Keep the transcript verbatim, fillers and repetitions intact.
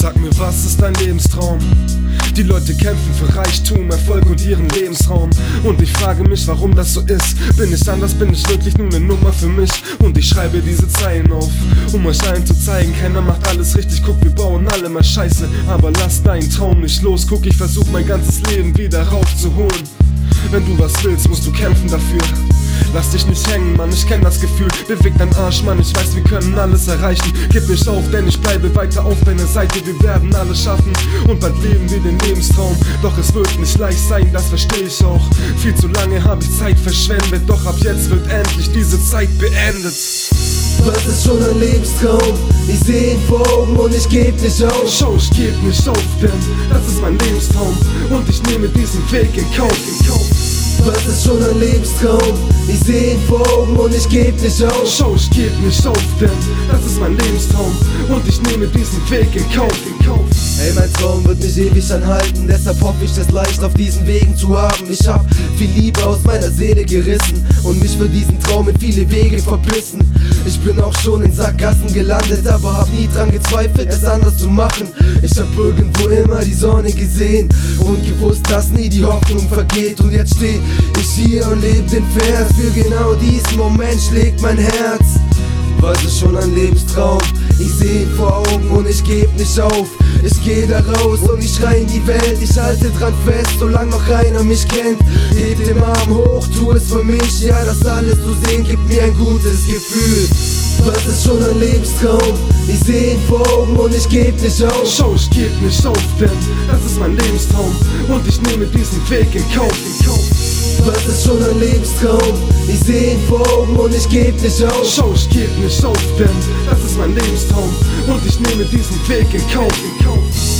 Sag mir, was ist dein Lebenstraum? Die Leute kämpfen für Reichtum, Erfolg und ihren Lebensraum. Und ich frage mich, warum das so ist. Bin ich anders, bin ich wirklich nur eine Nummer für mich? Und ich schreibe diese Zeilen auf, um euch allen zu zeigen, keiner macht alles richtig. Guck, wir bauen alle mal Scheiße, aber lass deinen Traum nicht los. Guck, ich versuch mein ganzes Leben wieder raufzuholen. Wenn du was willst, musst du kämpfen dafür. Lass dich nicht hängen, Mann, ich kenn das Gefühl. Beweg deinen Arsch, Mann, ich weiß, wir können alles erreichen. Gib nicht auf, denn ich bleibe weiter auf deiner Seite. Wir werden alles schaffen und bald leben wir den Lebenstraum. Doch es wird nicht leicht sein, das versteh ich auch. Viel zu lange hab ich Zeit verschwendet, doch ab jetzt wird endlich diese Zeit beendet. Was ist schon ein Lebenstraum? Ich seh ihn vor Augen und ich geb nicht auf. Schau, ich geb nicht auf, denn das ist mein Lebenstraum und ich nehme diesen Weg in Kauf, in Kauf. Was ist schon ein Lebenstraum? Ich seh ihn vor Augen und ich geb nicht auf. Schau, ich geb nicht auf, denn das ist mein Lebenstraum und ich nehme diesen Weg in Kauf, in Kauf. Ey, mein Traum wird mich ewig anhalten, deshalb hoffe ich, es leicht auf diesen Wegen zu haben. Ich hab viel Liebe aus meiner Seele gerissen und mich für diesen Traum in viele Wege verbissen. Ich bin auch schon in Sackgassen gelandet, aber hab nie dran gezweifelt, es anders zu machen. Ich hab irgendwo immer die Sonne gesehen und gewusst, dass nie die Hoffnung vergeht. Und jetzt steh ich hier und leb den Vers, für genau diesen Moment schlägt mein Herz. Was ist schon ein Lebenstraum? Ich seh ihn vor Augen und ich geb nicht auf. Ich geh da raus und ich schrei in die Welt. Ich halte dran fest, solange noch keiner mich kennt. Heb den Arm hoch, tu es für mich. Ja, das alles zu sehen gibt mir ein gutes Gefühl. Was ist schon ein Lebenstraum? Ich seh ihn vor Augen und ich geb nicht auf. Schau, ich geb nicht auf, denn das ist mein Lebenstraum und ich nehme diesen Weg in Kauf, in Kauf. Was ist schon ein Lebenstraum? Ich seh ihn vor Augen und ich geb nicht auf. Schau, ich geb nicht auf, denn das ist mein Lebenstraum und ich nehme diesen Weg in Kauf, in Kauf.